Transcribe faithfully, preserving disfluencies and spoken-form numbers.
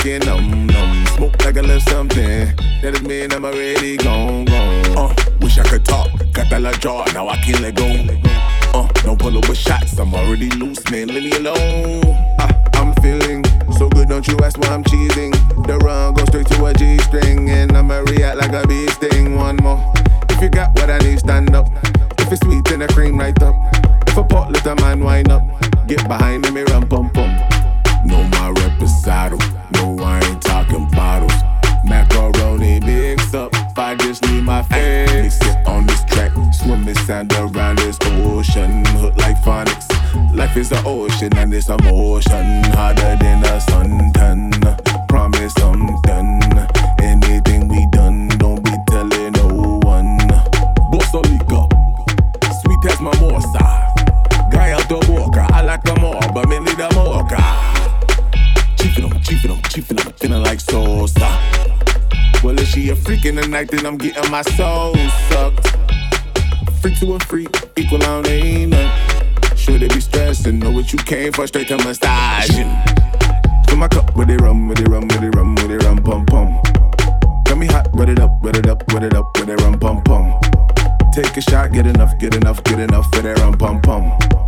shaking, num num. Smoke like I left something. That is mean I'm already gone, gone. Uh, wish I could talk, got that la jaw, now I can't let go. Uh, don't pull up with shots, I'm already loose, man, leave me alone. Uh, I'm feeling so good, don't you ask why I'm cheesing. The run goes straight to a G-string, and I'ma react like a bee sting. One more, if you got what I need, stand up. If it's sweet, then the cream right up. If a pot, let the man wind up. Get behind me, run pum pum. No, my reposado, no, I ain't talking bottles. Macaroni mix up, I just need my face. Sit on this track, swimming sand around this ocean. Hook like phonics, life is an ocean and it's emotion. Harder than a suntan, promise I'm done. Anything we done, don't be telling no one. Bossa Liga, sweet as mimosa. Guy out the walker, I like them all, but mainly the mocha. Chiefin' them, chiefin' them, chiefin' them, feeling like Sosa. Well, if she a freak in the night, then I'm getting my soul sucked. Freak to a freak, equal on ain't none. Sure they be stressing, know what you came for, straight to massaging. Fill my cup with it rum, with it rum, with it rum, with it rum, pum pum. Got me hot, wet it up, wet it up, wet it up, with it rum, pum pum. Take a shot, get enough, get enough, get enough for that rum, pum pum.